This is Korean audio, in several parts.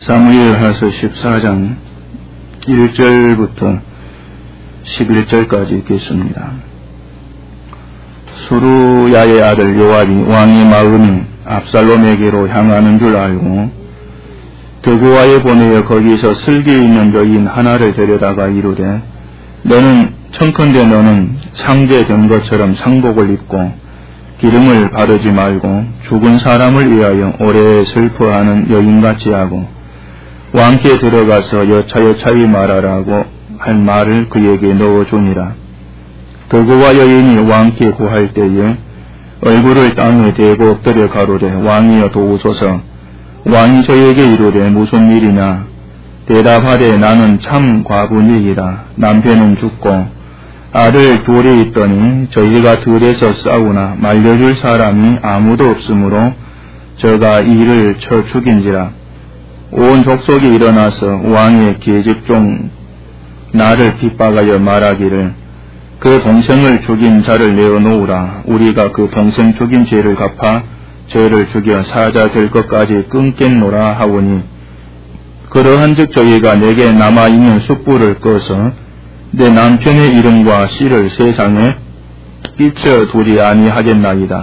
사무엘하서 14장 1절부터 11절까지 읽겠습니다. 수루야의 아들 요압이 왕의 마음이 압살롬에게로 향하는 줄 알고 드고아에 보내어 거기서 슬기에 있는 여인 하나를 데려다가 이르되 너는 청컨대 너는 상제된 것처럼 상복을 입고 기름을 바르지 말고 죽은 사람을 위하여 오래 슬퍼하는 여인같이 하고 왕께 들어가서 여차여차히 말하라고 할 말을 그에게 넣어주니라. 드고와 여인이 왕께 구할 때에 얼굴을 땅에 대고 엎드려 가로되 왕이여 도우소서. 왕이 저에게 이르되 무슨 일이냐. 대답하되 나는 참 과부니이다. 남편은 죽고 아들 둘이 있더니 저희가 들에서 싸우나 말려줄 사람이 아무도 없으므로 저가 이를 쳐 죽인지라. 온 족속이 일어나서 왕의 계집종 나를 핍박하여 말하기를 그 동생을 죽인 자를 내어놓으라. 우리가 그 동생 죽인 죄를 갚아 저를 죽여 사자 될 것까지 끊겠노라 하오니 그러한즉 저희가 내게 남아있는 숯불을 꺼서 내 남편의 이름과 씨를 세상에 비춰두지 아니하겠나이다.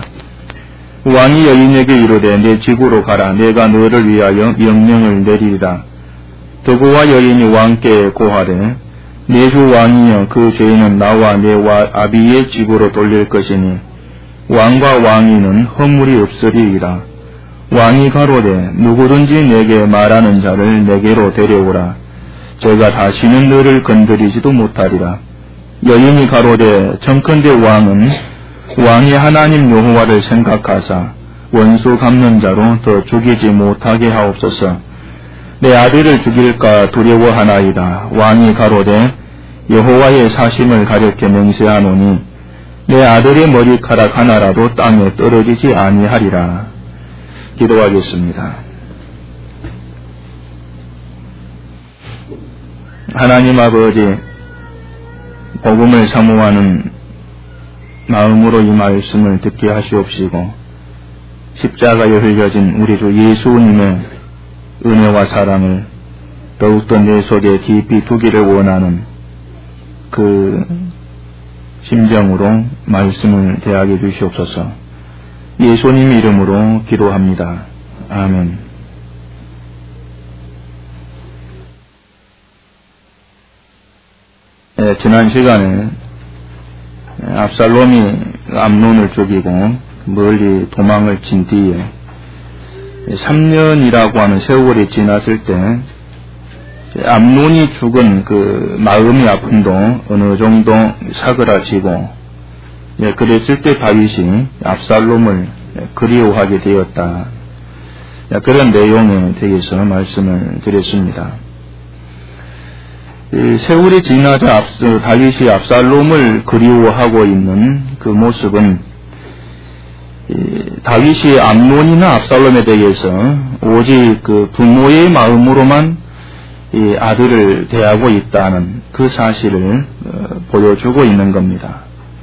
왕이 여인에게 이르되 내 집으로 가라. 내가 너를 위하여 명령을 내리리라. 드고와 여인이 왕께 고하되 내 주 왕이여 그 죄는 나와 내 아비의 집으로 돌릴 것이니 왕과 왕위는 허물이 없으리이다. 왕이 가로되 누구든지 내게 말하는 자를 내게로 데려오라. 제가 다시는 너를 건드리지도 못하리라. 여인이 가로되 청컨대 왕은 왕이 하나님 여호와를 생각하사 원수 갚는 자로 더 죽이지 못하게 하옵소서. 내 아들을 죽일까 두려워하나이다. 왕이 가로되 여호와의 사심을 가리켜 맹세하노니 내 아들의 머리카락 하나라도 땅에 떨어지지 아니하리라. 기도하겠습니다. 하나님 아버지, 복음을 사모하는 마음으로 이 말씀을 듣게 하시옵시고 십자가에 흘려진 우리 주 예수님의 은혜와 사랑을 더욱더 내 속에 깊이 두기를 원하는 그 심정으로 말씀을 대하게 주시옵소서. 예수님 이름으로 기도합니다. 아멘. 지난 시간에 압살롬이 암논을 죽이고 멀리 도망을 친 뒤에 3년이라고 하는 세월이 지났을 때 암논이 죽은 그 마음의 아픔도 어느 정도 사그라지고 그랬을 때 다윗이 압살롬을 그리워하게 되었다. 그런 내용에 대해서 말씀을 드렸습니다. 세월이 지나자 다윗이 압살롬을 그리워하고 있는 그 모습은 다윗이 암논이나 압살롬에 대해서 오직 그 부모의 마음으로만 이 아들을 대하고 있다는 그 사실을 보여주고 있는 겁니다.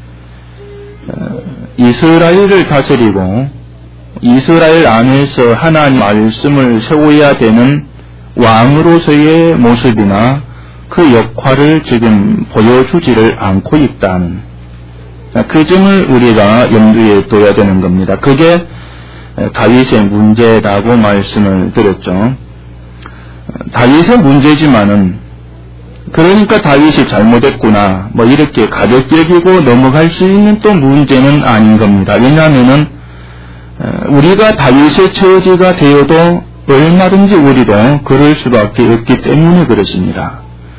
이스라엘을 다스리고 이스라엘 안에서 하나님 말씀을 세워야 되는 왕으로서의 모습이나 그 역할을 지금 보여주지를 않고 있다는 그 점을 우리가 염두에 둬야 되는 겁니다. 그게 다윗의 문제라고 말씀을 드렸죠. 다윗의 문제지만은 그러니까 다윗이 잘못했구나 뭐 이렇게 가볍게 여기고 넘어갈 수 있는 또 문제는 아닌 겁니다. 왜냐하면은 우리가 다윗의 처지가 되어도 얼마든지 우리도 그럴 수밖에 없기 때문에 그렇습니다.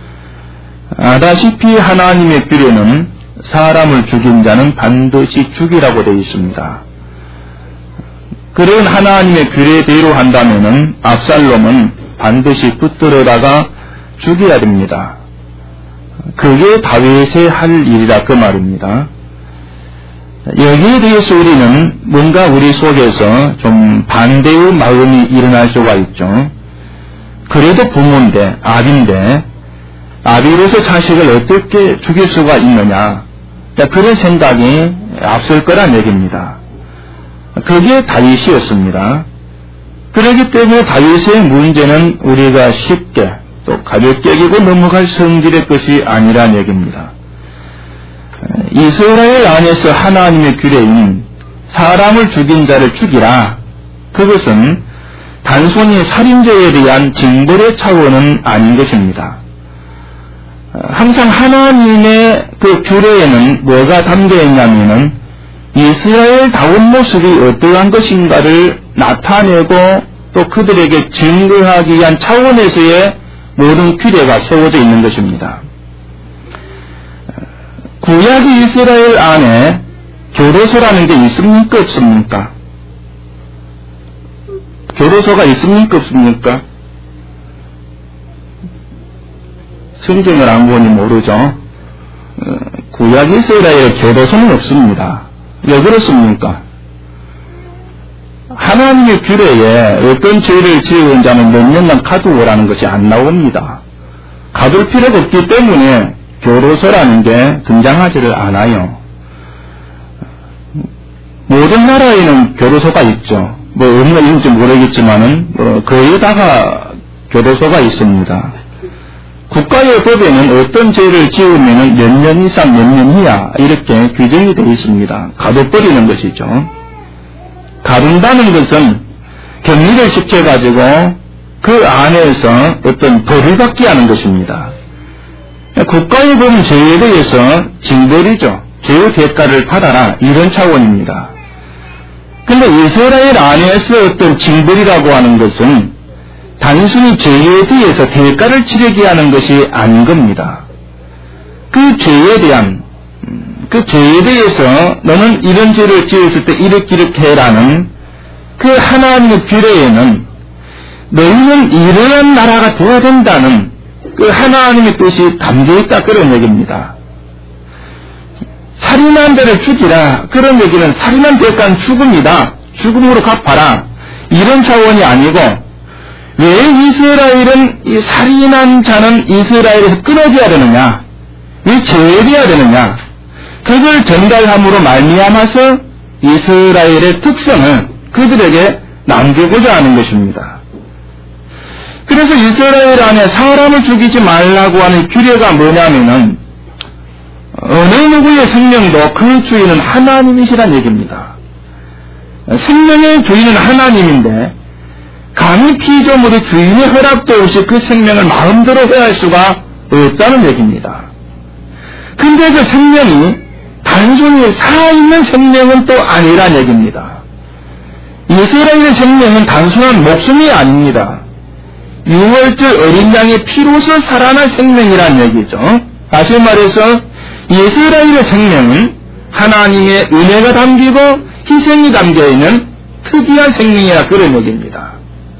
아다시피 하나님의 규례는 사람을 죽인 자는 반드시 죽이라고 되어 있습니다. 그런 하나님의 규례대로 한다면은 압살롬은 반드시 붙들어다가 죽여야 됩니다. 그게 다윗의 할 일이라 그 말입니다. 여기에 대해서 우리는 뭔가 우리 속에서 좀 반대의 마음이 일어날 수가 있죠. 그래도 부모인데, 아비인데, 아비로서 자식을 어떻게 죽일 수가 있느냐. 그런 생각이, 이 앞설 거란 얘기입니다. 그게 다윗이었습니다. 그렇기 때문에 다윗의 문제는 우리가 쉽게 또 가볍게 여기고 넘어갈 성질의 것이 아니란 얘기입니다. 이스라엘 안에서 하나님의 규례인 사람을 죽인 자를 죽이라, 그것은 단순히 살인죄에 대한 징벌의 차원은 아닌 것입니다. 항상 하나님의 그 규례에는 뭐가 담겨있냐면은 이스라엘다운 모습이 어떠한 것인가를 나타내고 또 그들에게 증거하기 위한 차원에서의 모든 규례가 세워져 있는 것입니다. 구약 이스라엘 안에 교도소라는 게 있습니까 없습니까? 교도소가 있습니까 없습니까? 성경을 안 보니 모르죠. 구약 이스라엘의 교도소는 없습니다. 왜 그렇습니까? 하나님의 규례에 어떤 죄를 지은 자는 몇 년간 가두어라는 것이 안 나옵니다. 가둘 필요가 없기 때문에 교도소라는 게 등장하지를 않아요. 모든 나라에는 교도소가 있죠. 뭐 어느 나라인지 모르겠지만은 거의 다가 교도소가 있습니다. 국가의 법에는 어떤 죄를 지으면 몇 년 이상 몇 년 이하 이렇게 규정이 되어 있습니다. 가둬버리는 것이죠. 가둔다는 것은 격리를 시켜가지고 그 안에서 어떤 벌을 받게 하는 것입니다. 국가의 법은 죄에 대해서 징벌이죠. 죄의 대가를 받아라, 이런 차원입니다. 그런데 이스라엘 안에서 어떤 징벌이라고 하는 것은 단순히 죄에 대해서 대가를 치르게 하는 것이 아닌 겁니다. 그 죄에 대해서 너는 이런 죄를 지었을 때 이렇게 해라는 그 하나님의 규례에는 너희는 이러한 나라가 되어야 된다는 그 하나님의 뜻이 담겨있다, 그런 얘기입니다. 살인한 자를 죽이라, 그런 얘기는 살인한 대가는 죽음이다, 죽음으로 갚아라, 이런 차원이 아니고, 왜 이스라엘은 이 살인한 자는 이스라엘에서 끊어져야 되느냐, 왜 제외돼야 되느냐, 그걸 전달함으로 말미암아서 이스라엘의 특성을 그들에게 남기고자 하는 것입니다. 그래서 이스라엘 안에 사람을 죽이지 말라고 하는 규례가 뭐냐면은 어느 누구의 생명도 그 주인은 하나님이시란 얘기입니다. 생명의 주인은 하나님인데 감히 피조물이 주인의 허락도 없이 그 생명을 마음대로 해할 수가 없다는 얘기입니다. 근데 그 생명이 단순히 살아있는 생명은 또 아니란 얘기입니다. 이스라엘의 생명은 단순한 목숨이 아닙니다. 6월절 어린 양의 피로서 살아난 생명이란 얘기죠. 다시 말해서 이스라엘의 생명은 하나님의 은혜가 담기고 희생이 담겨있는 특이한 생명이라, 그런 얘기입니다.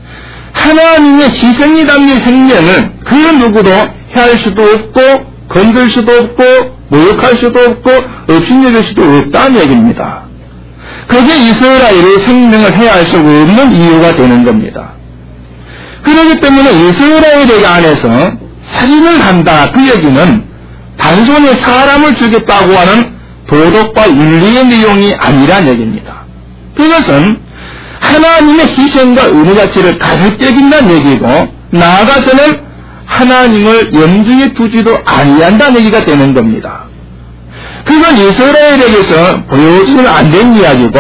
하나님의 희생이 담긴 생명을 그 누구도 해할 수도 없고 건들 수도 없고 모욕할 수도 없고 업신여길 수도 없다는 얘기입니다. 그게 이스라엘의 생명을 해할 수 없는 이유가 되는 겁니다. 그렇기 때문에 이스라엘의 안에서 살인을 한다, 그 얘기는 단순히 사람을 죽였다고 하는 도덕과 윤리의 내용이 아니란 얘기입니다. 그것은 하나님의 희생과 은혜 자체를 가볍게 여긴다는 얘기고, 나아가서는 하나님을 염두에 두지도 아니한다는 얘기가 되는 겁니다. 그건 이스라엘에게서 보여지면 안 된 이야기고,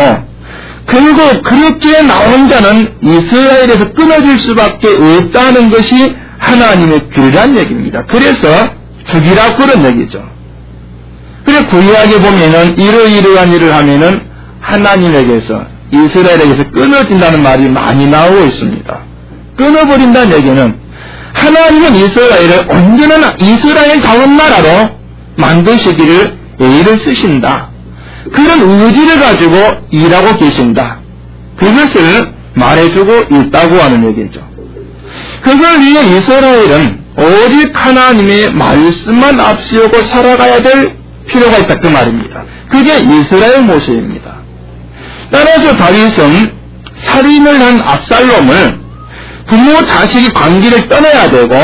결국 그렇게 나온 자는 이스라엘에서 끊어질 수밖에 없다는 것이 하나님의 규례란 얘기입니다. 그래서 죽이라, 그런 얘기죠. 그래서 구약에 보면은 이러이러한 일을 하면은 하나님에게서, 이스라엘에게서 끊어진다는 말이 많이 나오고 있습니다. 끊어버린다는 얘기는 하나님은 이스라엘을 언제나 이스라엘다운 나라로 만드시기를 애를 쓰신다, 그런 의지를 가지고 일하고 계신다, 그것을 말해주고 있다고 하는 얘기죠. 그걸 위해 이스라엘은 오직 하나님의 말씀만 앞세우고 살아가야 될 필요가 있다, 그 말입니다. 그게 이스라엘 모습입니다. 따라서 다윗은 살인을 한 압살롬을 부모 자식이 관계를 떠나야 되고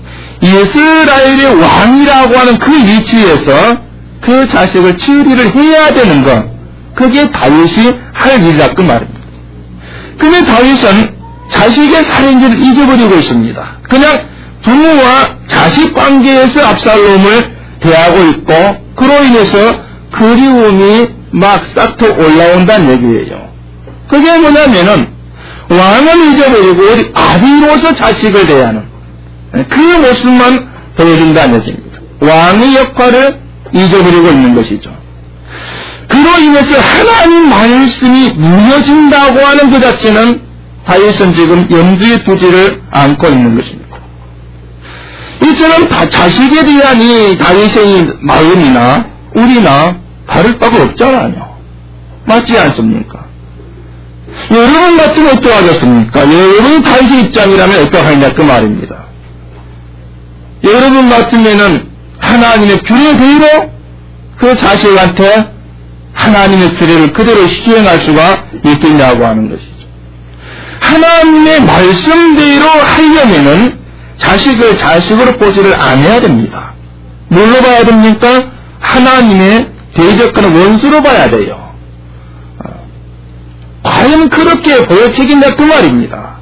이스라엘의 왕이라고 하는 그 위치에서 그 자식을 처리를 해야 되는 것, 그게 다윗이 할 일이라, 그 말입니다. 근데 다윗은 자식의 살인지를 잊어버리고 있습니다. 그냥 부모와 자식 관계에서 압살롬을 대하고 있고 그로 인해서 그리움이 막 싹터 올라온다는 얘기예요. 그게 뭐냐면은 왕을 잊어버리고 아비로서 자식을 대하는 그 모습만 보여준다는 얘기입니다. 왕의 역할을 잊어버리고 있는 것이죠. 그로 인해서 하나님 말씀이 무너진다고 하는 그 자체는 다윗은 지금 염두에 두지를 않고 있는 것입니다. 이처럼 자식에 대한 이 다윗의 마음이나 우리나 다를 바가 없잖아요. 맞지 않습니까? 여러분 같으면 어떠하겠습니까? 여러분이 다윗의 입장이라면 어떠하냐 그 말입니다. 여러분 같으면은 하나님의 규례대로 그 자식한테 하나님의 규례를 그대로 시행할 수가 있겠냐고 하는 것이죠. 하나님의 말씀대로 하려면은 자식을 자식으로 보지를 않아야 됩니다. 뭘로 봐야 됩니까? 하나님의 대적하는 원수로 봐야 돼요. 과연 그렇게 보여지겠냐 그 말입니다.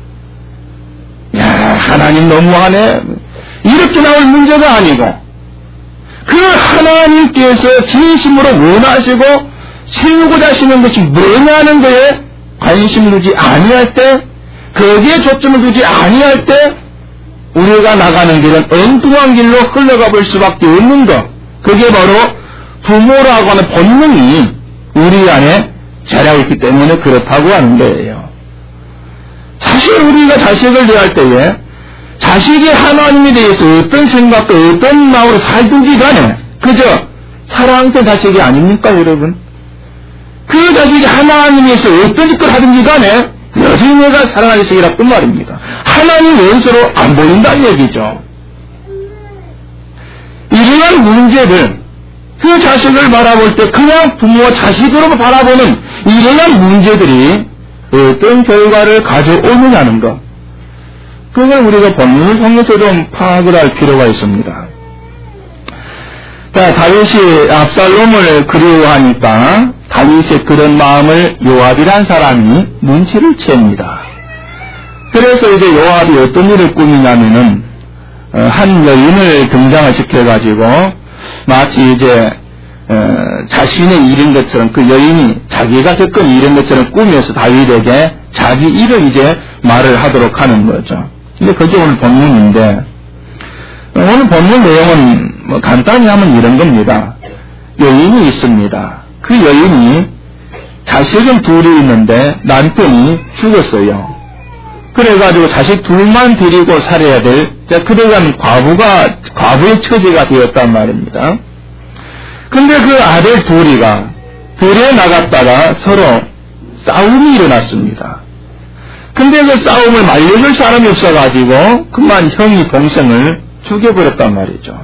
야, 하나님 너무하네. 이렇게 나올 문제가 아니고 그 하나님께서 진심으로 원하시고 세우고자 하시는 것이 뭐냐는 거에 관심을 두지 아니할 때, 거기에 초점을 두지 아니할 때 우리가 나가는 길은 엉뚱한 길로 흘러가 볼 수밖에 없는 것, 그게 바로 부모라고 하는 본능이 우리 안에 자라고 있기 때문에 그렇다고 하는 거예요. 사실 우리가 자식을 대할 때에 자식이 하나님에 대해서 어떤 생각과 어떤 마음으로 살든지 간에 그저 사랑하는 자식이 아닙니까 여러분? 그 자식이 하나님에서 어떤 짓을 하든지 간에 여전히 내가 사랑하는 자식이라고 말입니다. 하나님 원수로 안 보인다는 얘기죠. 이러한 문제를 그 자식을 바라볼 때 그냥 부모와 자식으로 바라보는 이러한 문제들이 어떤 결과를 가져오느냐는 것, 그걸 우리가 본문을 통해서 좀 파악을 할 필요가 있습니다. 자, 다윗이 압살롬을 그리워하니까 다윗의 그런 마음을 요압이란 사람이 눈치를 챕니다. 그래서 이제 요압이 어떤 일을 꾸미냐면은 한 여인을 등장을 시켜가지고 마치 이제 자신의 일인 것처럼 그 여인이 자기가 겪은 일인 것처럼 꾸며서 다윗에게 자기 일을 이제 말을 하도록 하는 거죠. 이제 그게 오늘 본문인데, 오늘 본문 내용은 뭐 간단히 하면 이런 겁니다. 여인이 있습니다. 그 여인이 자식은 둘이 있는데 남편이 죽었어요. 그래가지고 자식 둘만 데리고 살아야 될, 그러한 과부의 처지가 되었단 말입니다. 근데 그 아들 둘이가 들에 나갔다가 서로 싸움이 일어났습니다. 근데 그 싸움을 말려줄 사람이 없어가지고 그만 형이 동생을 죽여버렸단 말이죠.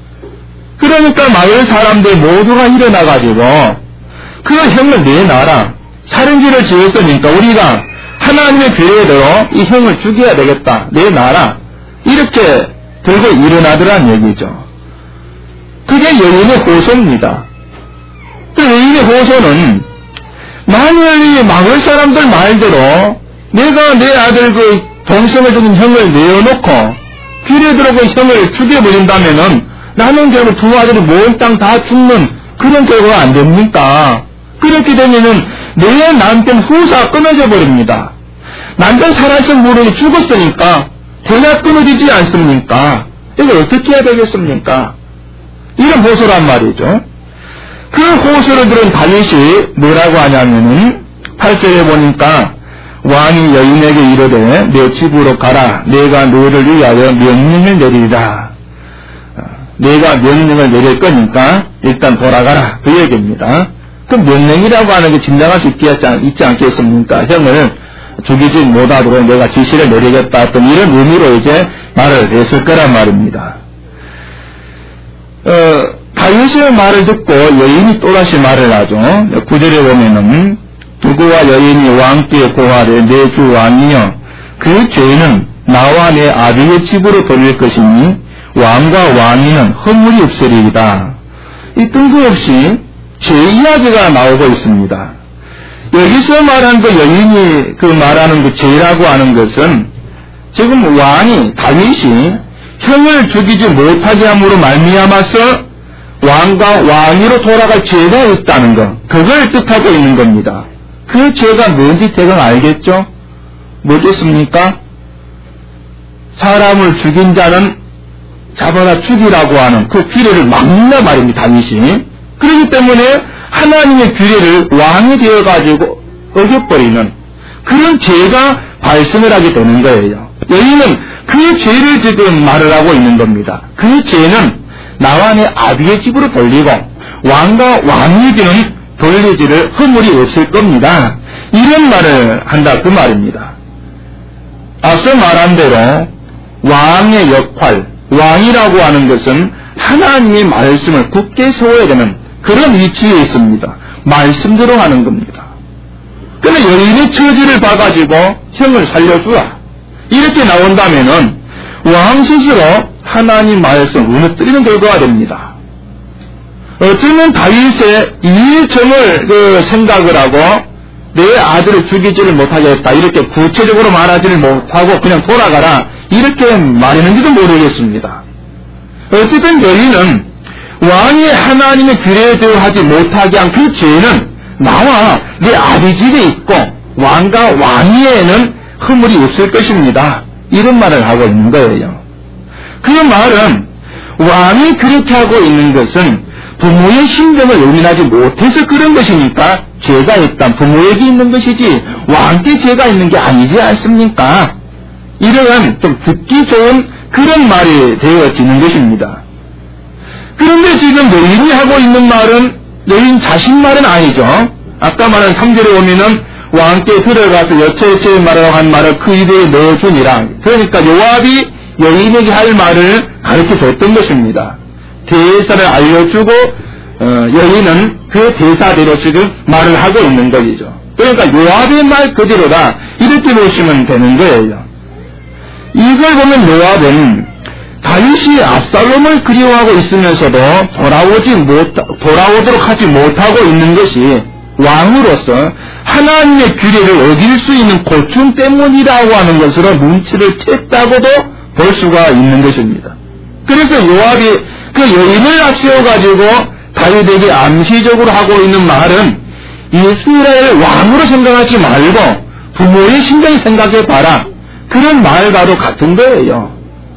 그러니까 마을 사람들 모두가 일어나가지고 그 형을 내놔라. 살인죄를 지었으니까 우리가 하나님의 규례대로 이 형을 죽여야 되겠다. 내놔라. 이렇게 들고 일어나더란 얘기죠. 그게 여인의 호소입니다. 그 여인의 호소는 만일 이 마을 사람들 말대로 내가 내 아들 그 동생을 죽인 형을 내어놓고 규례대로 그 형을 죽여버린다면은 나는 결국 두 아들이 몽땅 다 죽는 그런 결과가 안 됩니까? 그렇게 되면은 내 남편 후사가 끊어져 버립니다. 남편 살아있으면 모르게 죽었으니까 대가 끊어지지 않습니까? 이거 어떻게 해야 되겠습니까? 이런 호소란 말이죠. 그 호소를 들은 다윗이 뭐라고 하냐면은 8절에 보니까 왕이 여인에게 이르되 내 집으로 가라. 내가 너를 위하여 명령을 내리리라. 내가 명령을 내릴 거니까 일단 돌아가라. 그 얘기입니다. 그 명령이라고 하는 게 진정할 수 있지 않겠습니까? 형을 죽이지 못하도록 내가 지시를 내리겠다 어떤 이런 의미로 이제 말을 했을 거란 말입니다. 다윗의 말을 듣고 여인이 또다시 말을 하죠. 9절에 보면은 두고와 여인이 왕께 고하되 내 주 왕이여 그 죄는 나와 내 아비의 집으로 돌릴 것이니 왕과 왕위는 허물이 없으리이다. 이 뜬금없이 죄 이야기가 나오고 있습니다. 여기서 말한 그 여인이 그 말하는 그 죄라고 하는 것은 지금 왕이 다윗이 형을 죽이지 못하게 함으로 말미암아서 왕과 왕위로 돌아갈 죄가 있다는 것, 그걸 뜻하고 있는 겁니다. 그 죄가 뭔지 대강 알겠죠? 뭐겠습니까? 사람을 죽인 자는 잡아다 죽이라고 하는 그 규례를 막는다 말입니다, 다윗이. 그렇기 때문에 하나님의 규례를 왕이 되어가지고 어겨버리는 그런 죄가 발생을 하게 되는 거예요. 여인은 그 죄를 지금 말을 하고 있는 겁니다. 그 죄는 나와 내 아비의 집으로 돌리고 왕과 왕에게는 돌리지를 허물이 없을 겁니다. 이런 말을 한다 그 말입니다. 앞서 말한 대로 왕의 역할, 왕이라고 하는 것은 하나님의 말씀을 굳게 세워야 되는 그런 위치에 있습니다. 말씀대로 하는 겁니다. 그런데 여인의 처지를 봐가지고 형을 살려주라 이렇게 나온다면은 왕 스스로 하나님 말씀을 무너뜨리는 결과가 됩니다. 어쩌면 다윗의 이 점을 생각을 하고 내 아들을 죽이지를 못하겠다 이렇게 구체적으로 말하지를 못하고 그냥 돌아가라 이렇게 말했는지도 모르겠습니다. 어쨌든 여인은 왕이 하나님의 규례에 대하지 못하게 한 그 죄는 나와 내 아비 집에 있고 왕과 왕위에는 허물이 없을 것입니다. 이런 말을 하고 있는 거예요. 그 말은 왕이 그렇게 하고 있는 것은 부모의 심정을 용인하지 못해서 그런 것이니까 죄가 있다. 부모에게 있는 것이지 왕께 죄가 있는 게 아니지 않습니까? 이러한 좀 듣기 좋은 그런 말이 되어지는 것입니다. 그런데 지금 여인이 하고 있는 말은 여인 자신 말은 아니죠. 아까 말한 3절에 보면은 왕께 들어가서 여차여차히 말하라고 한 말을 그 입에 넣어주니라. 그러니까 요압이 여인에게 할 말을 가르쳐 줬던 것입니다. 대사를 알려주고 여인은 그 대사대로 지금 말을 하고 있는 것이죠. 그러니까 요압의 말 그대로다 이렇게 보시면 되는 거예요. 이걸 보면 요압은 다윗이 압살롬을 그리워하고 있으면서도 돌아오도록 하지 못하고 있는 것이 왕으로서 하나님의 규례를 어길 수 있는 고충 때문이라고 하는 것으로 눈치를 챘다고도 볼 수가 있는 것입니다. 그래서 요압이 그 여인을 앞세워가지고 다윗에게 암시적으로 하고 있는 말은 이스라엘 왕으로 생각하지 말고 부모의 심정을 생각해봐라. 그런 말과도 같은 거예요.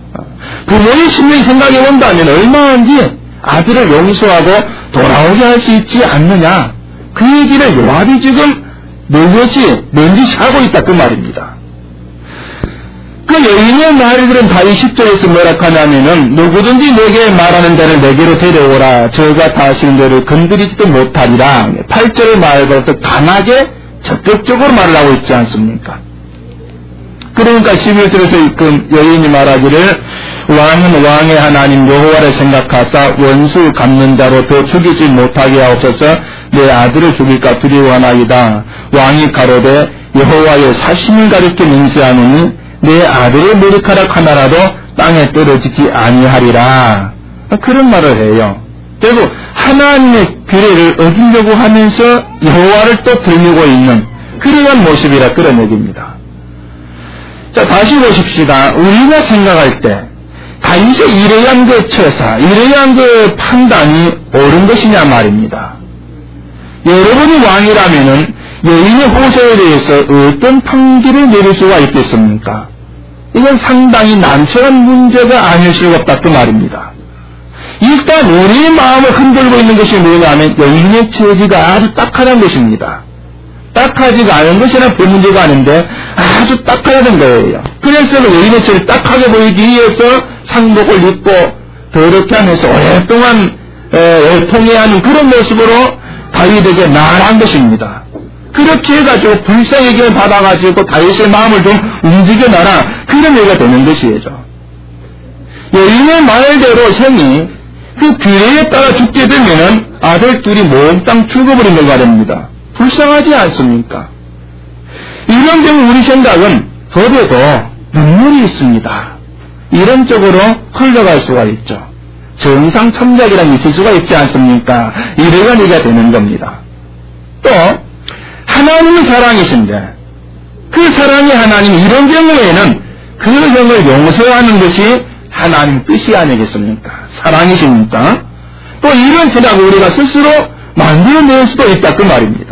부모의 심정을 생각해본다면 얼마든지 아들을 용서하고 돌아오게 할 수 있지 않느냐. 그 얘기를 요압이 지금 넌지시 하고 있다 그 말입니다. 그 여인의 말들은 다윗 10절에서 뭐라 하냐면은 누구든지 내게 말하는 자를 내게로 데려오라. 저가 다 하시는 대로 건드리지도 못하리라. 8절의 말보다 강하게 적극적으로 말을 하고 있지 않습니까? 그러니까 11절에서 여인이 말하기를 왕은 왕의 하나님 여호와를 생각하사 원수 갚는 자로 더 죽이지 못하게 하옵소서. 내 아들을 죽일까 두려워하나이다. 왕이 가로되 여호와의 사심을 가리켜 맹세하노니 내 아들의 머리카락 하나라도 땅에 떨어지지 아니하리라. 그런 말을 해요. 결국 하나님의 규례를 어기려고 하면서 여호와를 또 들미고 있는 그러한 모습이라 그런 얘기입니다. 자, 다시 보십시다. 우리가 생각할 때 다윗의 이러한 그 처사, 이러한 그 판단이 옳은 것이냐 말입니다. 여러분이 왕이라면은 여인의 호소에 대해서 어떤 판결을 내릴 수가 있겠습니까? 이건 상당히 난처한 문제가 아닐 수가 없다 그 말입니다. 일단 우리의 마음을 흔들고 있는 것이 뭐냐면 여인의 처지가 아주 딱하다는 것입니다. 딱하지가 않은 것이나 별 문제가 아닌데 아주 딱하다는 거예요. 그래서 여인의 처지를 딱하게 보이기 위해서 상복을 입고 더럽게 하면서 오랫동안 통해하는 그런 모습으로 다윗에게 나아간 것입니다. 그렇게 해가지고 불쌍하게 받아가지고 다윗의 마음을 좀 움직여놔라 그런 얘기가 되는 것이죠. 여인의 말대로 형이 그 규례에 따라 죽게 되면은 아들 둘이 몽땅 죽어버린 걸 말입니다. 불쌍하지 않습니까? 이런 경우 우리 생각은 법에도 눈물이 있습니다. 이런 쪽으로 흘러갈 수가 있죠. 정상 참작이라는 있을 수가 있지 않습니까? 이래가 얘기가 되는 겁니다. 또 하나님은 사랑이신데 그 사랑의 하나님이 이런 경우에는 그 형을 용서하는 것이 하나님 뜻이 아니겠습니까? 사랑이십니까? 또 이런 생각을 우리가 스스로 만들어낼 수도 있다 그 말입니다.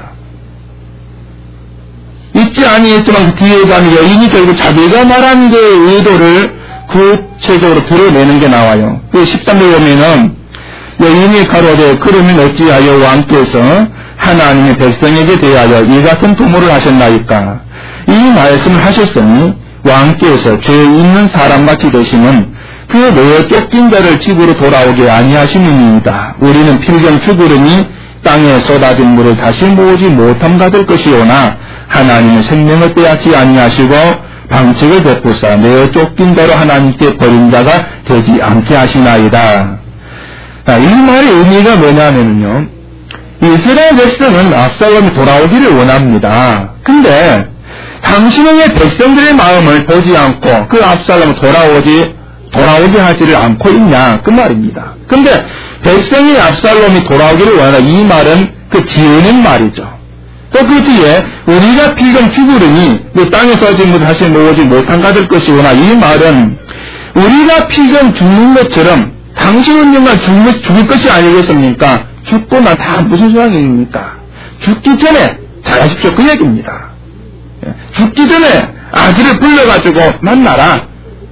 있지 아니했지만 그 뒤에 가면 여인이 결국 자기가 말한 게 의도를 구체적으로 드러내는 게 나와요. 그 13절 보면은 여인이 가로되 그러면 어찌하여 왕께서 하나님의 백성에게 대하여 이 같은 도모를 하셨나이까? 이 말씀을 하셨으니 왕께서 죄 있는 사람같이 되시면 그 내어 쫓긴 자를 집으로 돌아오게 아니하심이니이다. 우리는 필경 죽으려니 땅에 쏟아진 물을 다시 모으지 못함 같을 것이오나 하나님은 생명을 빼앗지 아니하시고 방책을 베푸사 내어 쫓긴 자로 하나님께 버린 자가 되지 않게 하시나이다. 이 말의 의미가 뭐냐면요, 이스라엘 백성은 압살롬이 돌아오기를 원합니다. 근데 당신의 백성들의 마음을 보지 않고 그 압살롬을 돌아오게 하지를 않고 있냐 그 말입니다. 근데 백성이 압살롬이 돌아오기를 원하다 이 말은 그 지어낸 말이죠. 또 그 뒤에 우리가 필경 죽으려니 그 땅에서 지금 다시 모으지 못한 가될 것이구나 이 말은 우리가 필경 죽는 것처럼 당신은 정말 죽을 것이 아니겠습니까? 죽고 난 다 무슨 소용입니까? 죽기 전에 잘하십시오 그 얘기입니다. 죽기 전에 아들을 불러가지고 만나라.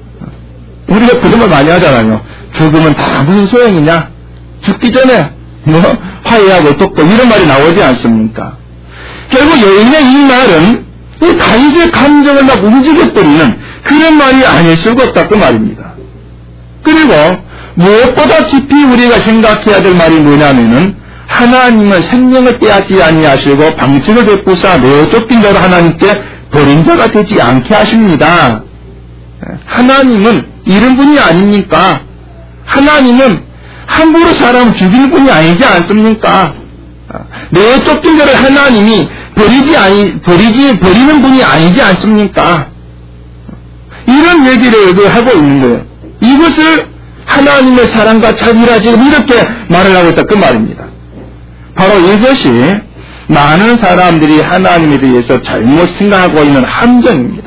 우리가 그런 걸 많이 하잖아요. 죽으면 다 무슨 소용이냐? 죽기 전에 화해하고 돕고 이런 말이 나오지 않습니까? 결국 여인의 이 말은 이 다윗의 감정을 막 움직여버리는 그런 말이 아닐 수가 없다 그 말입니다. 그리고 무엇보다 깊이 우리가 생각해야 될 말이 뭐냐면은 하나님은 생명을 빼앗지 아니하시고 방책을 베푸사 내어 쫓긴 자로 하나님께 버린 자가 되지 않게 하십니다. 하나님은 이런 분이 아닙니까? 하나님은 함부로 사람을 죽이는 분이 아니지 않습니까? 내어 쫓긴 자를 하나님이 버리는 분이 아니지 않습니까? 이런 얘기를 하고 있는 거예요. 이것을 하나님의 사랑과 자비라 지금 이렇게 말을 하고 있다 그 말입니다. 바로 이것이 많은 사람들이 하나님에 대해서 잘못 생각하고 있는 함정입니다.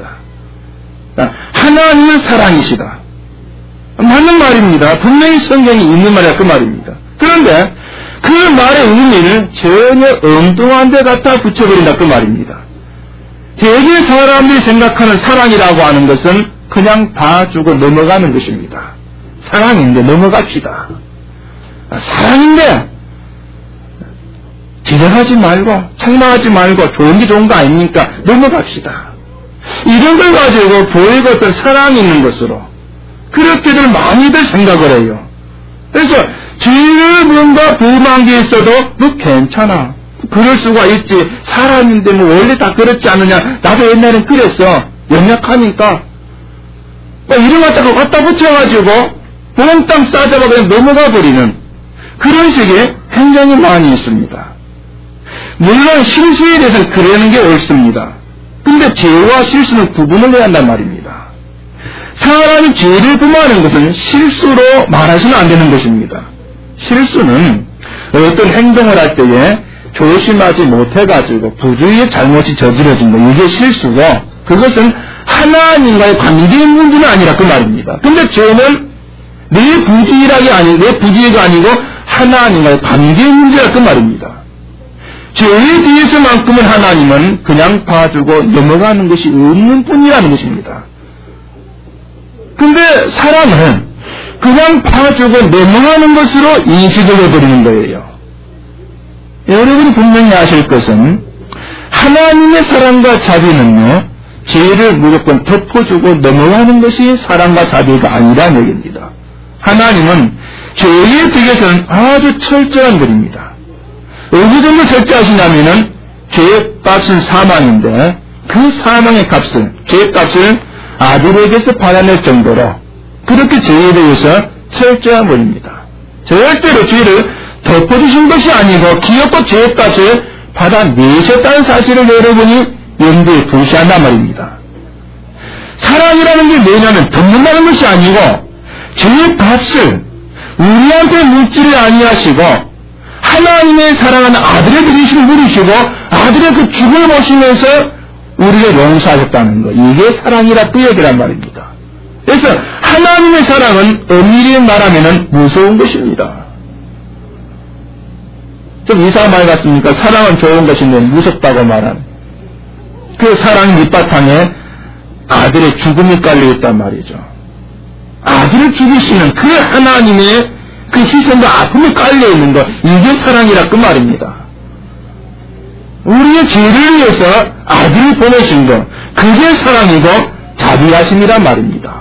하나님은 사랑이시다. 맞는 말입니다. 분명히 성경에 있는 말이야 그 말입니다. 그런데 그 말의 의미를 전혀 엉뚱한 데 갖다 붙여버린다 그 말입니다. 대개 사람들이 생각하는 사랑이라고 하는 것은 그냥 봐주고 넘어가는 것입니다. 사랑인데 넘어갑시다. 사랑인데 지적하지 말고 책망하지 말고 좋은 게 좋은 거 아닙니까? 넘어갑시다. 이런 걸 가지고 보이고 어떤 사랑이 있는 것으로 그렇게들 많이들 생각을 해요. 그래서 제일 뭔가 부망한 게 있어도 뭐 괜찮아. 그럴 수가 있지. 사람인데 뭐 원래 다 그렇지 않느냐. 나도 옛날엔 그랬어. 연약하니까. 이런 거 갖다 붙여가지고 몽땅 싸잡아 그냥 넘어가 버리는 그런 식이 굉장히 많이 있습니다. 물론 실수에 대해서는 그러는 게 옳습니다. 근데 죄와 실수는 구분을 해야 한단 말입니다. 사람이 죄를 범하는 것은 실수로 말해서는 안 되는 것입니다. 실수는 어떤 행동을 할 때에 조심하지 못해가지고 부주의의 잘못이 저지러진 거 이게 실수고 그것은 하나님과의 관계의 문제는 아니라 그 말입니다. 근데 죄는 내 부주의가 아니고 하나님과의 관계의 문제라 그 말입니다. 죄에 대해서만큼은 하나님은 그냥 봐주고 넘어가는 것이 없는 뿐이라는 것입니다. 근데 사람은 그냥 봐주고 넘어가는 것으로 인식을 해버리는 거예요. 여러분이 분명히 아실 것은 하나님의 사랑과 자비는요, 죄를 무조건 덮어주고 넘어가는 것이 사랑과 자비가 아니라는 얘기입니다. 하나님은 죄에 대해서는 아주 철저한 분입니다. 어느 정도 철저하시냐면은 죄의 값은 사망인데 그 사망의 값을, 죄의 값을 아들에게서 받아낼 정도로 그렇게 죄에 대해서 철저한 분입니다. 절대로 죄를 덮어주신 것이 아니고 기업과 죄의 값을 받아내셨다는 사실을 여러분이 염두에 두셔야 한단 말입니다. 사랑이라는 게 뭐냐면 덮는다는 것이 아니고 죄의 값을 우리한테 묻지를 아니하시고 하나님의 사랑하는 아들의 들이심을 누리시고 아들의 그 죽음을 보시면서 우리를 용서하셨다는 것. 이게 사랑이라 그 얘기란 말입니다. 그래서 하나님의 사랑은 엄밀히 말하면 무서운 것입니다. 좀 이상한 말 같습니까? 사랑은 좋은 것인데 무섭다고 말하는. 그 사랑의 밑바탕에 아들의 죽음이 깔려있단 말이죠. 아들을 죽이시는 그 하나님의 그 희생과 아픔이 깔려있는 것, 이게 사랑이라 그 말입니다. 우리의 죄를 위해서 아들을 보내신 것, 그게 사랑이고 자비하심이란 말입니다.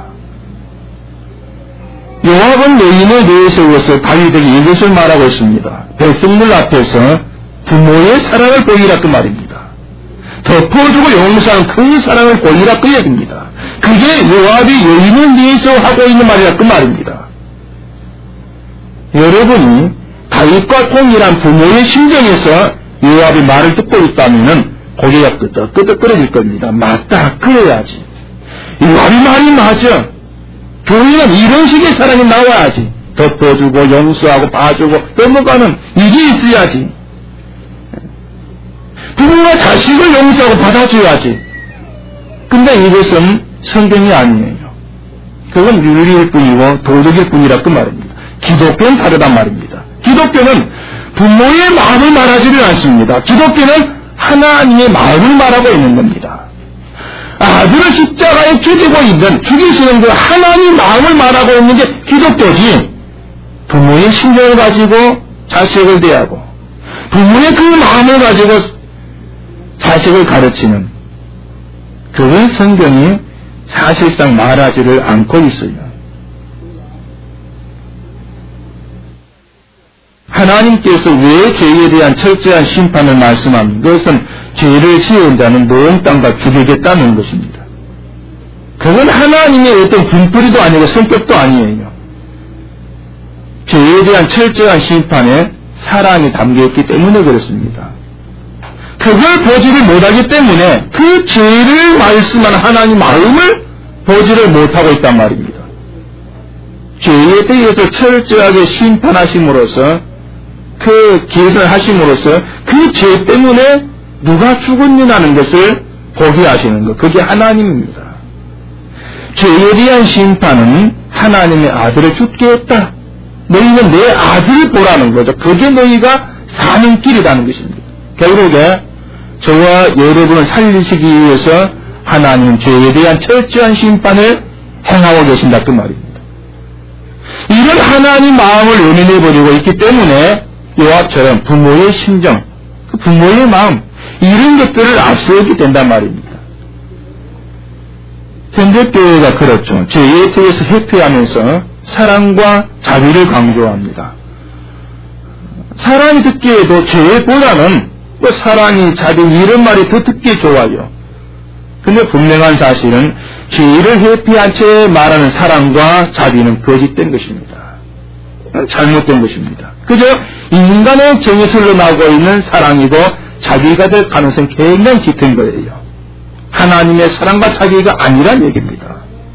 요압은 여인을 내세워서 다윗에게 이것을 말하고 있습니다. 백성들 앞에서 부모의 사랑을 보이라 그 말입니다. 덮어주고 용서한 그 사랑을 보이라 그 얘기입니다. 그게 요압이 여인을 위해서 하고 있는 말이라 그 말입니다. 여러분이 다윗과 동일한 부모의 심정에서 요압의 말을 듣고 있다면 고개가 끄덕끄덕거릴 겁니다. 맞다, 그래야지. 요압이 말이 맞아. 교회는 이런 식의 사랑이 나와야지. 덮어주고 용서하고 봐주고 넘어가는 이게 있어야지. 부모가 자식을 용서하고 받아줘야지. 근데 이것은 성경이 아니에요. 그건 윤리일 뿐이고 도덕일 뿐이라 그 말입니다. 기독교는 다르단 말입니다. 기독교는 부모의 마음을 말하지는 않습니다. 기독교는 하나님의 마음을 말하고 있는 겁니다. 아들을 십자가에 죽이시는 그 하나님 마음을 말하고 있는 게 기독교지. 부모의 신경을 가지고 자식을 대하고 부모의 그 마음을 가지고 자식을 가르치는 그런 성경이 사실상 말하지를 않고 있어요. 하나님께서 왜 죄에 대한 철저한 심판을 말씀합니까? 그것은 죄를 지은 자는 먼 땅과 죽이겠다는 것입니다. 그건 하나님의 어떤 분풀이도 아니고 성격도 아니에요. 죄에 대한 철저한 심판에 사랑이 담겨있기 때문에 그렇습니다. 그걸 보지를 못하기 때문에 그 죄를 말씀하는 하나님 마음을 보지를 못하고 있단 말입니다. 죄에 대해서 철저하게 심판하심으로써 그 계산하심으로써 그 죄 때문에 누가 죽었느냐는 것을 보게 하시는 것. 그게 하나님입니다. 죄에 대한 심판은 하나님의 아들을 죽게 했다. 너희는 내 아들을 보라는 거죠. 그게 너희가 사는 길이라는 것입니다. 결국에 저와 여러분을 살리시기 위해서 하나님은 죄에 대한 철저한 심판을 행하고 계신다 그 말입니다. 이런 하나님 마음을 연연해버리고 있기 때문에 요압처럼 부모의 심정, 부모의 마음 이런 것들을 앞세우게 된단 말입니다. 현대교회가 그렇죠. 죄에 대해서 회피하면서 사랑과 자비를 강조합니다. 사람이 듣기에도 죄보다는 사랑이 자비 이런 말이 더 듣기 좋아요. 근데 분명한 사실은 죄를 회피한 채 말하는 사랑과 자비는 거짓된 것입니다. 잘못된 것입니다. 그저 인간의 정이 흘러나오고 있는 사랑이고 자비가 될 가능성이 굉장히 짙은 거예요. 하나님의 사랑과 자비가 아니란 얘기입니다.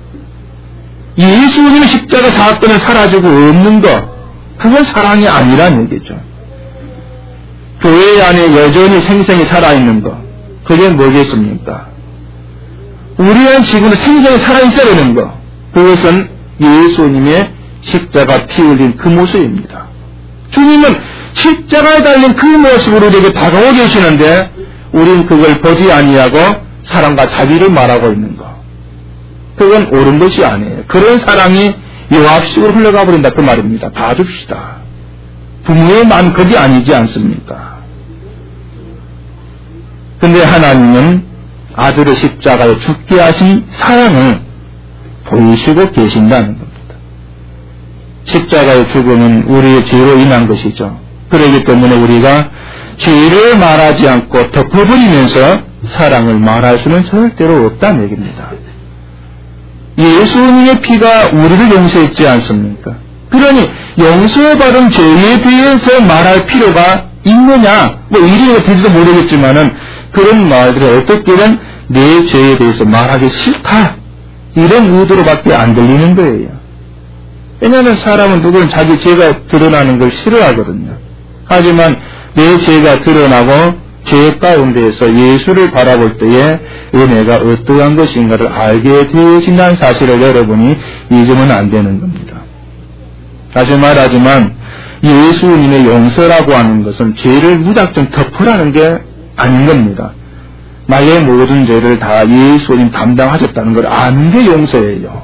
예수님의 십자가 사건을 사라지고 없는 것, 그건 사랑이 아니란 얘기죠. 교회 안에 여전히 생생히 살아있는 것, 그게 뭐겠습니까? 우리 안 지금은 생생히 살아있어야 되는 것, 그것은 예수님의 십자가 피 흘린 그 모습입니다. 주님은 십자가에 달린 그 모습으로 우리에게 다가오고 계시는데 우리는 그걸 보지 아니하고 사랑과 자비를 말하고 있는 것, 그건 옳은 것이 아니에요. 그런 사랑이 요압식으로 흘러가 버린다 그 말입니다. 봐줍시다. 부모의 마음 그게 아니지 않습니까? 근데 하나님은 아들의 십자가에 죽게 하신 사랑을 보이시고 계신다는 겁니다. 십자가의 죽음은 우리의 죄로 인한 것이죠. 그렇기 때문에 우리가 죄를 말하지 않고 덮어버리면서 사랑을 말할 수는 절대로 없다는 얘기입니다. 예수님의 피가 우리를 용서했지 않습니까? 그러니 용서받은 죄에 대해서 말할 필요가 있느냐? 뭐 이래가 될지도 모르겠지만은 그런 말들이 어떻게든 내 죄에 대해서 말하기 싫다. 이런 의도로밖에 안 들리는 거예요. 왜냐하면 사람은 누구는 자기 죄가 드러나는 걸 싫어하거든요. 하지만 내 죄가 드러나고 죄 가운데에서 예수를 바라볼 때에 은혜가 어떠한 것인가를 알게 되어진다는 사실을 여러분이 잊으면 안 되는 겁니다. 다시 말하지만 예수님의 용서라고 하는 것은 죄를 무작정 덮으라는 게 아닌 겁니다. 나의 모든 죄를 다 예수님 담당하셨다는 걸 아는 게 용서예요.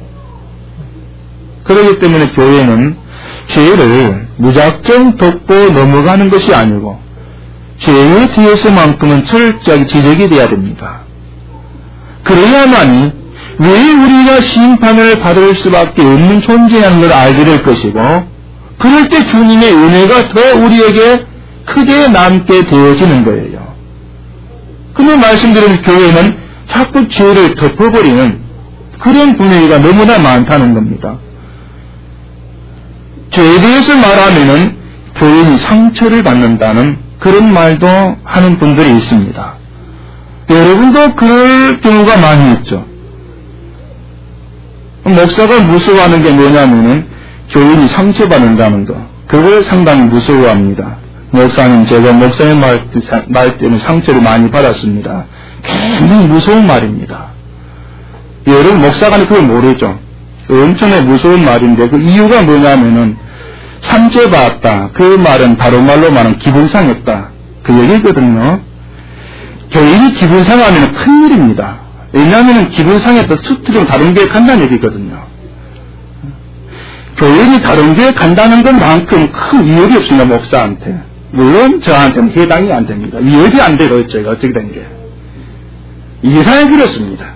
그렇기 때문에 교회는 죄를 무작정 덮고 넘어가는 것이 아니고 죄에 대해서만큼은 철저하게 지적이 돼야 됩니다. 그래야만이 왜 우리가 심판을 받을 수밖에 없는 존재라는 걸 알게 될 것이고, 그럴 때 주님의 은혜가 더 우리에게 크게 남게 되어지는 거예요. 근데 말씀드린 교회는 자꾸 죄를 덮어버리는 그런 분위기가 너무나 많다는 겁니다. 죄에 대해서 말하면은 교인이 상처를 받는다는 그런 말도 하는 분들이 있습니다. 여러분도 그럴 경우가 많이 있죠. 목사가 무서워하는 게 뭐냐면은 교인이 상처받는다는 거, 그걸 상당히 무서워합니다. 목사님, 제가 목사의 말 때문에 상처를 많이 받았습니다. 굉장히 무서운 말입니다. 여러분, 목사가 그걸 모르죠. 엄청나게 무서운 말인데 그 이유가 뭐냐면은 상처받았다, 그 말은 바로 말로 말하면 기분 상했다, 그 얘기거든요. 교인이 기분 상하면 큰일입니다. 왜냐하면 기분 상했다 수트로 다른 교회 간다는 얘기거든요. 교인이 다른 교회 간다는 것만큼 큰 위협이 없습니다, 목사한테. 물론 저한테는 해당이 안 됩니다. 위협이 안 되고 어쩌고 어떻게 된 게. 이상하게 그렇습니다.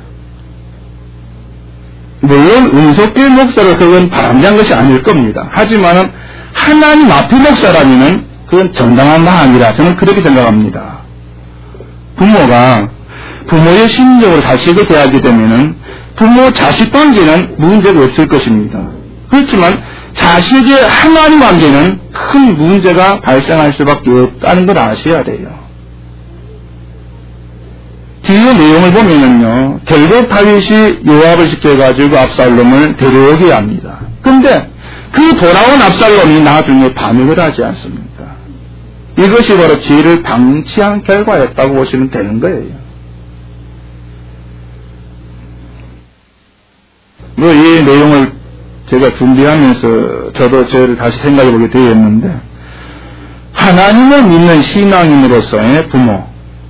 물론 은속교회 목사가 그건 바람직한 것이 아닐 겁니다. 하지만 하나님 앞의 목사라면 그건 정당한 마음이라 저는 그렇게 생각합니다. 부모가 부모의 심정으로 자식을 대하게 되면은 부모 자식 관계는 문제가 없을 것입니다. 그렇지만 자식의 하나님 관계는 큰 문제가 발생할 수밖에 없다는 걸 아셔야 돼요. 뒤의 내용을 보면은요, 결국 다윗이 요압을 시켜가지고 압살롬을 데려오게 합니다. 근데 그 돌아온 압살롬이 나중에 반역을 하지 않습니까? 이것이 바로 죄를 방치한 결과였다고 보시면 되는 거예요. 이 내용을 제가 준비하면서 저도 저를 다시 생각해 보게 되었는데, 하나님을 믿는 신앙인으로서의 부모,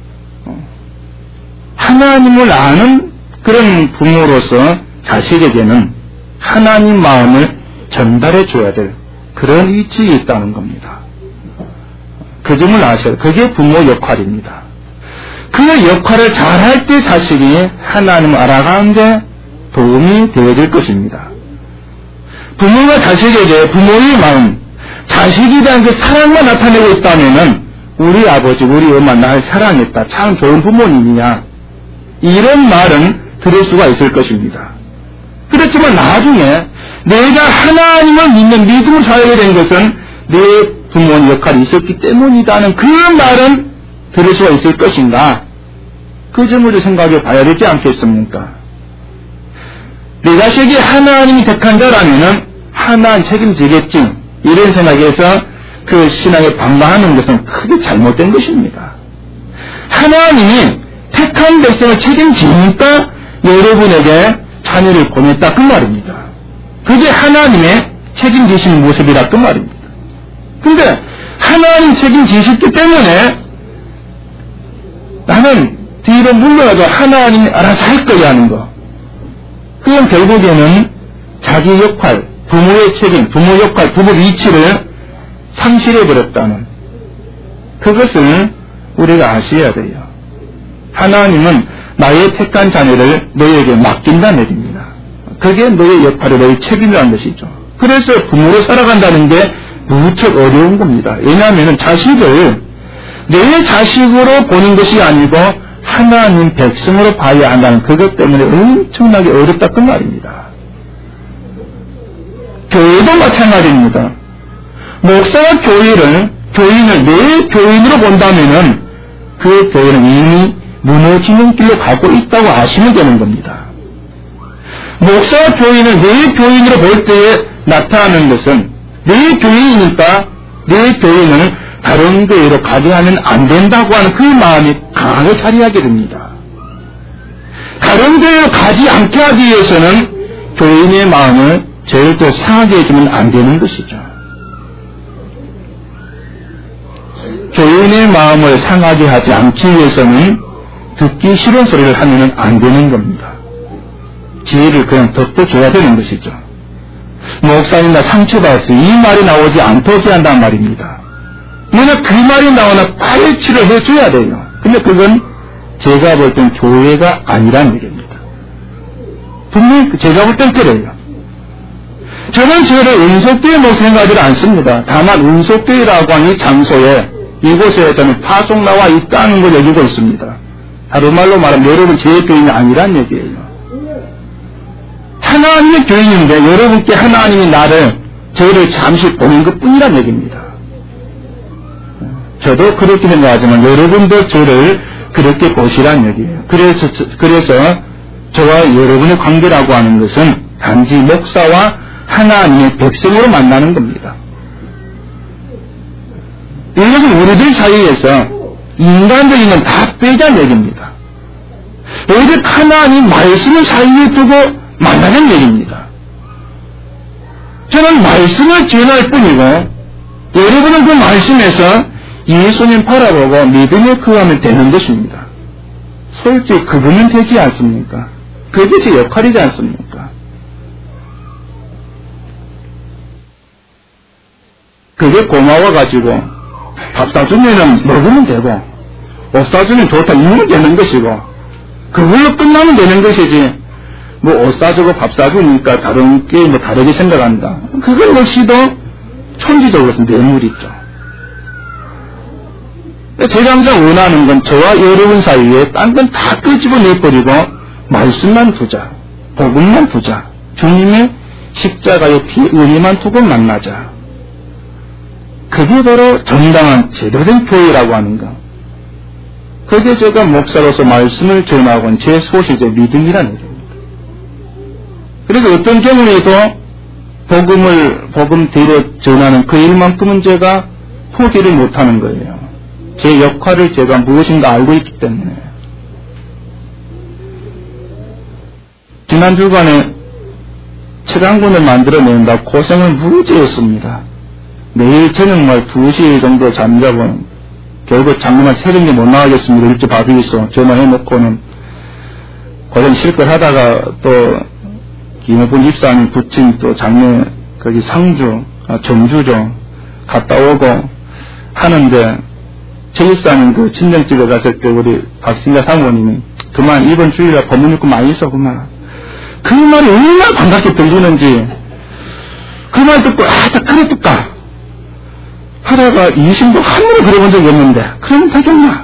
하나님을 아는 그런 부모로서 자식에게는 하나님 마음을 전달해 줘야 될 그런 위치에 있다는 겁니다. 그 점을 아셔야 돼요. 그게 부모 역할입니다. 그 역할을 잘할 때 자식이 하나님을 알아가는 데 도움이 되어질 것입니다. 부모가 자식에게 부모의 마음, 자식에 대한 그 사랑만 나타내고 있다면은 우리 아버지, 우리 엄마 날 사랑했다, 참 좋은 부모님이냐, 이런 말은 들을 수가 있을 것입니다. 그렇지만 나중에 내가 하나님을 믿는 믿음을 살게 된 것은 내 부모의 역할이 있었기 때문이다는 그 말은 들을 수가 있을 것인가, 그 점을 생각해 봐야 되지 않겠습니까? 내 자식이 하나님이 택한 자라면은 하나님 책임지겠지, 이런 생각에서 그 신앙에 반박하는 것은 크게 잘못된 것입니다. 하나님이 택한 백성을 책임지니까 여러분에게 자녀를 보냈다, 그 말입니다. 그게 하나님의 책임지시는 모습이라, 그 말입니다. 근데 하나님 책임지셨기 때문에 나는 뒤로 물러나도 하나님이 알아서 할 거야 하는 거, 그건 결국에는 자기 역할, 부모의 책임, 부모 역할, 부모 위치를 상실해버렸다는, 그것을 우리가 아셔야 돼요. 하나님은 나의 택한 자녀를 너에게 맡긴다는 얘기입니다. 그게 너의 역할이, 너의 책임이라는 것이죠. 그래서 부모로 살아간다는 게 무척 어려운 겁니다. 왜냐하면 자식을 내 자식으로 보는 것이 아니고 하나님 백성으로 봐야 한다는 그것 때문에 엄청나게 어렵다, 그 말입니다. 교회도 마찬가지입니다. 목사가 교인을 내 교인으로 본다면은 그 교회는 이미 무너지는 길로 가고 있다고 아시면 되는 겁니다. 목사가 교인을 내 교인으로 볼 때에 나타나는 것은 내 교인이니까 내 교인은 다른 교회로 가게 하면 안 된다고 하는 그 마음이 강하게 자리하게 됩니다. 다른 교회로 가지 않게 하기 위해서는 교인의 마음을 절대 상하게 해주면 안 되는 것이죠. 교인의 마음을 상하게 하지 않기 위해서는 듣기 싫은 소리를 하면 안 되는 겁니다. 지혜를 그냥 덮어줘야 되는 것이죠. 목사님 나 상처받았어요. 이 말이 나오지 않도록 해야 한단 말입니다. 만약 그 말이 나오나 빨리 치료해 줘야 돼요. 근데 그건 제가 볼 땐 교회가 아니란 얘기입니다. 분명히 제가 볼 땐 그래요. 저는 저를 은속교회로 생각하지 않습니다. 다만 은속교회라고 하는 이 장소에 이곳에 저는 파송 나와 있다는 걸 여기고 있습니다. 다른 말로 말하면 여러분 제 교인이 아니란 얘기예요. 하나님의 교인인데 여러분께 하나님이 저를 잠시 보낸 것뿐이란 얘기입니다. 저도 그렇게 생각하지만 여러분도 저를 그렇게 보시란 얘기예요. 그래서 저와 여러분의 관계라고 하는 것은 단지 목사와 하나님의 백성으로 만나는 겁니다. 이것은 우리들 사이에서 인간적인 건 다 빼자는 얘기입니다. 오히려 하나님 말씀을 사이에 두고 만나는 얘기입니다. 저는 말씀을 전할 뿐이고 여러분은 그 말씀에서 예수님 바라보고 믿음에 거하면 되는 것입니다. 솔직히 그거면 되지 않습니까? 그게 제 역할이지 않습니까? 그게 고마워가지고 밥 사주면 먹으면 되고 옷 사주면 좋다 이러면 되는 것이고 그걸로 끝나면 되는 것이지 뭐 옷 사주고 밥 사주니까 다른 게 뭐 다르게 생각한다. 그것 역시도 천지적으로서 뇌물이죠. 제가 항상 원하는 건 저와 여러분 사이에 딴 건 다 끄집어내버리고 말씀만 두자. 복음만 두자. 주님의 십자가의 피 은혜만 두고 만나자. 그게 바로 정당한 제대로 된 교회라고 하는 거. 그게 제가 목사로서 말씀을 전하고 온 제 소실, 제 믿음이라는 얘기입니다. 그래서 어떤 경우에도 복음대로 전하는 그 일만큼은 제가 포기를 못하는 거예요. 제 역할을 제가 무엇인가 알고 있기 때문에. 지난 주간에 책 한 권을 만들어낸다고 고생을 무지 했습니다. 매일 저녁말 2시 정도 잠자고 결국 장로만 새벽에 못 나가겠습니다. 일찍 밥이 있어. 전화해놓고는 고생 실컷 하다가 또 김혜분 집사님 부친 또 장례 거기 상주, 정주죠. 갔다 오고 하는데 최일사님 그 친정집에 갔을 때 우리 박신자 사모님이 그만 이번 주일에 법문 읽고 많이 있어 그만. 그 말이 얼마나 반갑게 들리는지 그 말 듣고 다 그랬을까 하다가 이심도 한 번도 그려본 적이 없는데 그러면 되겠나.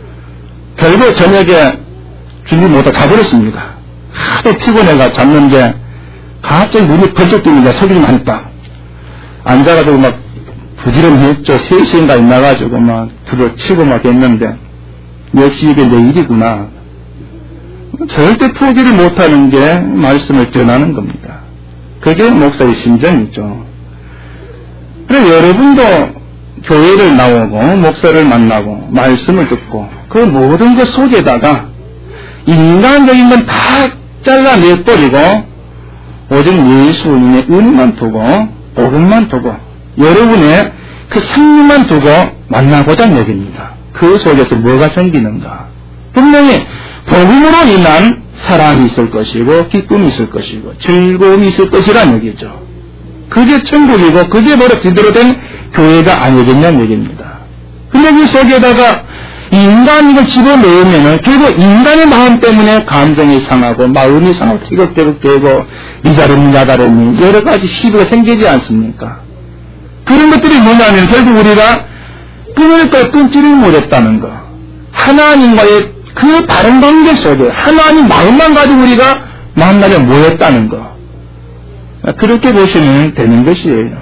결국 저녁에 준비 못하고 자버렸습니다. 하도 피곤해가 잤는데 갑자기 눈이 번쩍 뜨니까 소리를 많이 딱 앉아가지고 막 부지런했죠. 3시인가 있나가지고 막 들어 치고 막 했는데 역시 이게 내 일이구나. 절대 포기를 못하는 게 말씀을 전하는 겁니다. 그게 목사의 심정이죠. 그래서 여러분도 교회를 나오고 목사를 만나고 말씀을 듣고 그 모든 것 속에다가 인간적인 건 다 잘라내버리고 오직 예수님의 은혜만 두고 복음만 두고 여러분의 그 생명만 두고 만나보자 얘기입니다. 그 속에서 뭐가 생기는가? 분명히 복음으로 인한 사랑이 있을 것이고 기쁨이 있을 것이고 즐거움이 있을 것이라는 얘기죠. 그게 천국이고 그게 바로 제대로 된 교회가 아니겠냐는 얘기입니다. 근데 그 속에다가 인간을 집어넣으면은 결국 인간의 마음 때문에 감정이 상하고 마음이 상하고 티격태격되고 이다름니 야다름니 여러 가지 시비가 생기지 않습니까? 그런 것들이 뭐냐면 결국 우리가 끊을 걸 끊지를 못했다는 거. 하나님과의 그 다른 관계 속에 하나님 마음만 가지고 우리가 만나려 모였다는 거. 그렇게 보시면 되는 것이에요.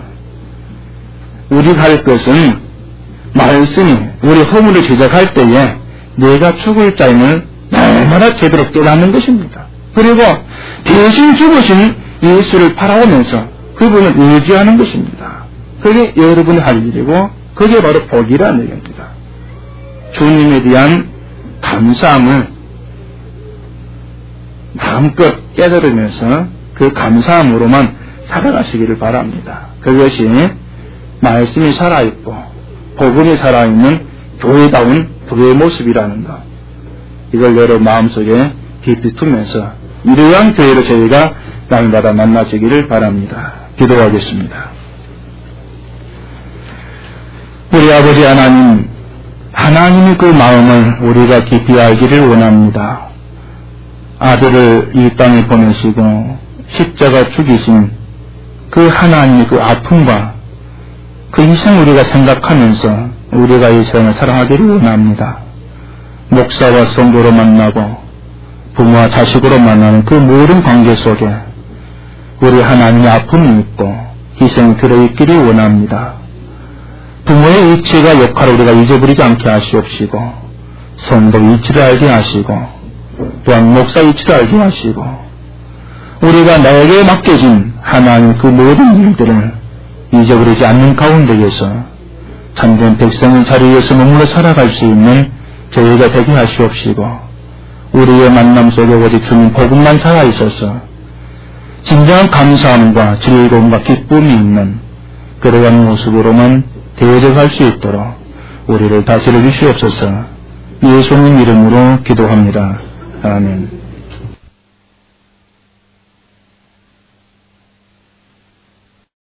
우리가 할 것은 말씀이 우리 허물을 지적할 때에 내가 죽을 자임을 날마다 제대로 깨닫는 것입니다. 그리고 대신 죽으신 예수를 바라보면서 그분을 의지하는 것입니다. 그게 여러분이 할 일이고 그게 바로 복이라는 얘기입니다. 주님에 대한 감사함을 마음껏 깨달으면서 그 감사함으로만 살아가시기를 바랍니다. 그것이 말씀이 살아있고 복음이 살아있는 교회다운 교회의 모습이라는 것, 이걸 여러분 마음속에 깊이 두면서 이러한 교회로 저희가 날마다 만나시기를 바랍니다. 기도하겠습니다. 우리 아버지 하나님, 하나님의 그 마음을 우리가 깊이 알기를 원합니다. 아들을 이 땅에 보내시고 십자가 죽이신 그 하나님의 그 아픔과 그 희생 우리가 생각하면서 우리가 이 세상을 사랑하기를 원합니다. 목사와 성도로 만나고 부모와 자식으로 만나는 그 모든 관계 속에 우리 하나님의 아픔이 있고 희생이 들어있기를 원합니다. 부모의 위치가 역할을 우리가 잊어버리지 않게 하시옵시고, 성도 위치를 알게 하시고, 또한 목사 위치를 알게 하시고, 우리가 나에게 맡겨진 하나님 그 모든 일들을 잊어버리지 않는 가운데에서 참된 백성의 자리에서 머물러 살아갈 수 있는 저희가 되게 하시옵시고, 우리의 만남 속에 오직 주님 복음만 살아있어서 진정한 감사함과 즐거움과 기쁨이 있는 그러한 모습으로만 되어져갈 수 있도록 우리를 다스려 주시옵소서. 예수님 이름으로 기도합니다. 아멘.